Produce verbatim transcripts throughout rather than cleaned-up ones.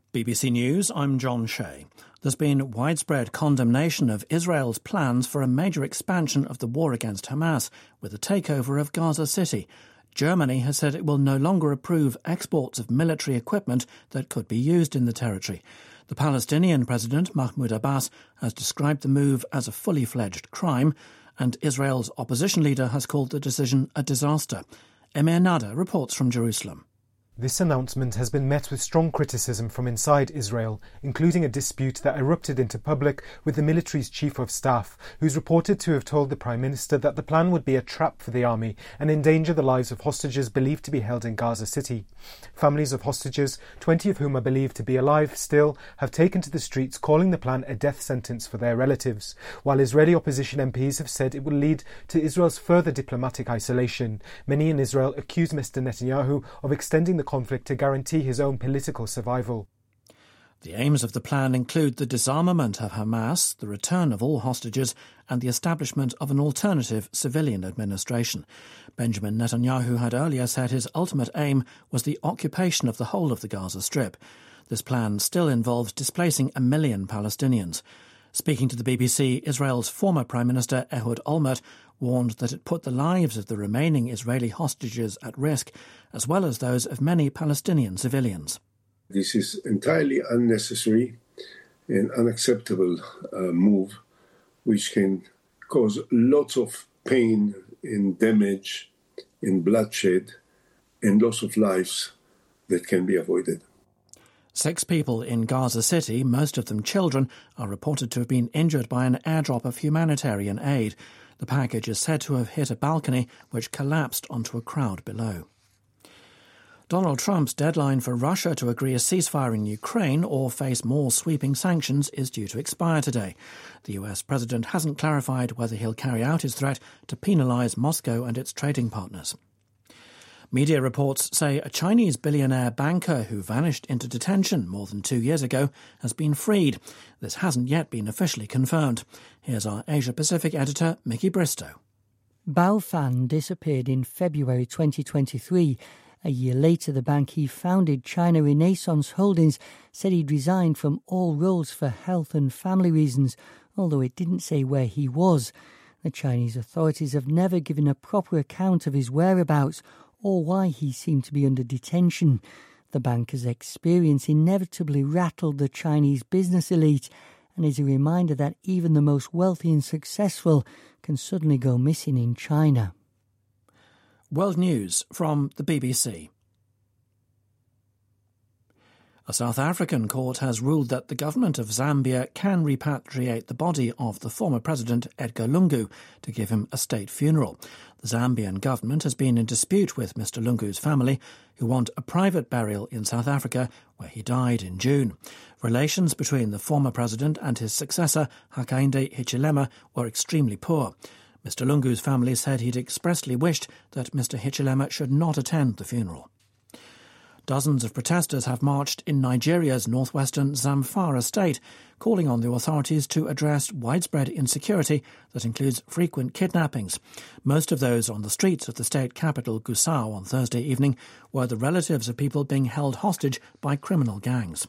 B B C News, I'm John Shea. There's been widespread condemnation of Israel's plans for a major expansion of the war against Hamas with the takeover of Gaza City. Germany has said it will no longer approve exports of military equipment that could be used in the territory. The Palestinian President, Mahmoud Abbas, has described the move as a fully fledged crime, and Israel's opposition leader has called the decision a disaster. Emir Nada reports from Jerusalem. This announcement has been met with strong criticism from inside Israel, including a dispute that erupted into public with the military's chief of staff, who's reported to have told the Prime Minister that the plan would be a trap for the army and endanger the lives of hostages believed to be held in Gaza City. Families of hostages, twenty of whom are believed to be alive still, have taken to the streets calling the plan a death sentence for their relatives, while Israeli opposition M Ps have said it will lead to Israel's further diplomatic isolation. Many in Israel accuse Mister Netanyahu of extending the conflict to guarantee his own political survival. The aims of the plan include the disarmament of Hamas, the return of all hostages, and the establishment of an alternative civilian administration. Benjamin Netanyahu had earlier said his ultimate aim was the occupation of the whole of the Gaza Strip. This plan still involves displacing a million Palestinians. Speaking to the B B C, Israel's former Prime Minister Ehud Olmert warned that it put the lives of the remaining Israeli hostages at risk, as well as those of many Palestinian civilians. This is entirely unnecessary and unacceptable uh, move, which can cause lots of pain and damage and bloodshed and loss of lives that can be avoided. Six people in Gaza City, most of them children, are reported to have been injured by an airdrop of humanitarian aid. The package is said to have hit a balcony which collapsed onto a crowd below. Donald Trump's deadline for Russia to agree a ceasefire in Ukraine or face more sweeping sanctions is due to expire today. The U S president hasn't clarified whether he'll carry out his threat to penalise Moscow and its trading partners. Media reports say a Chinese billionaire banker who vanished into detention more than two years ago has been freed. This hasn't yet been officially confirmed. Here's our Asia-Pacific editor, Mickey Bristow. Bao Fan disappeared in February twenty twenty-three. A year later, the bank he founded, China Renaissance Holdings, said he'd resigned from all roles for health and family reasons, although it didn't say where he was. The Chinese authorities have never given a proper account of his whereabouts or why he seemed to be under detention. The banker's experience inevitably rattled the Chinese business elite and is a reminder that even the most wealthy and successful can suddenly go missing in China. World News from the B B C. A South African court has ruled that the government of Zambia can repatriate the body of the former president Edgar Lungu to give him a state funeral. The Zambian government has been in dispute with Mister Lungu's family, who want a private burial in South Africa, where he died in June. Relations between the former president and his successor, Hakainde Hichilema, were extremely poor. Mister Lungu's family said he'd expressly wished that Mister Hichilema should not attend the funeral. Dozens of protesters have marched in Nigeria's northwestern Zamfara state, calling on the authorities to address widespread insecurity that includes frequent kidnappings. Most of those on the streets of the state capital, Gusau, on Thursday evening were the relatives of people being held hostage by criminal gangs.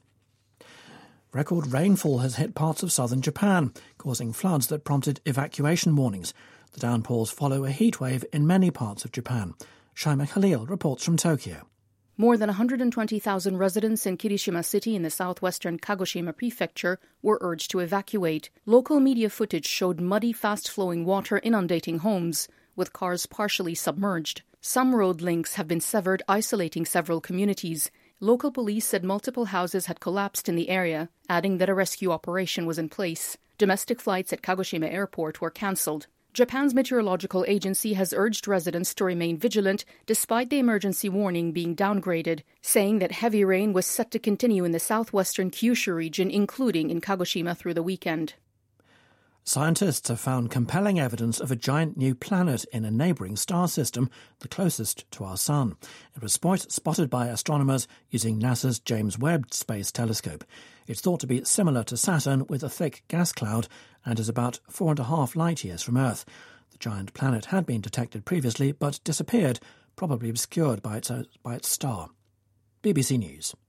Record rainfall has hit parts of southern Japan, causing floods that prompted evacuation warnings. The downpours follow a heatwave in many parts of Japan. Shaima Khalil reports from Tokyo. More than one hundred twenty thousand residents in Kirishima City in the southwestern Kagoshima prefecture were urged to evacuate. Local media footage showed muddy, fast-flowing water inundating homes, with cars partially submerged. Some road links have been severed, isolating several communities. Local police said multiple houses had collapsed in the area, adding that a rescue operation was in place. Domestic flights at Kagoshima Airport were cancelled. Japan's meteorological agency has urged residents to remain vigilant despite the emergency warning being downgraded, saying that heavy rain was set to continue in the southwestern Kyushu region, including in Kagoshima through the weekend. Scientists have found compelling evidence of a giant new planet in a neighbouring star system, the closest to our Sun. It was spotted by astronomers using NASA's James Webb Space Telescope. It's thought to be similar to Saturn with a thick gas cloud and is about four and a half light years from Earth. The giant planet had been detected previously but disappeared, probably obscured by its, by its star. B B C News.